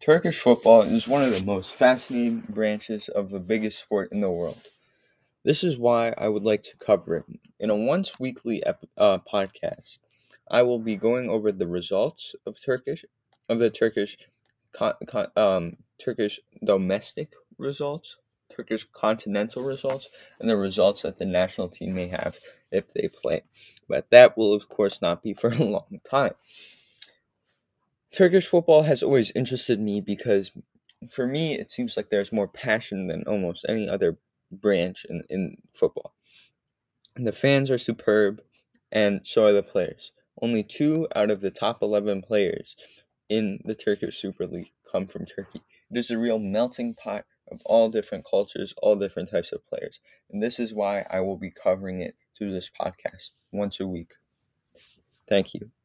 Turkish football is one of the most fascinating branches of the biggest sport in the world. This is why I would like to cover it. In a once weekly podcast, I will be going over the results of the Turkish domestic results, Turkish continental results, and the results that the national team may have if they play. But that will, of course, not be for a long time. Turkish football has always interested me because, for me, it seems like there's more passion than almost any other branch in football. The fans are superb, and so are the players. Only 2 out of the top 11 players in the Turkish Super League come from Turkey. It is a real melting pot of all different cultures, all different types of players. And this is why I will be covering it through this podcast once a week. Thank you.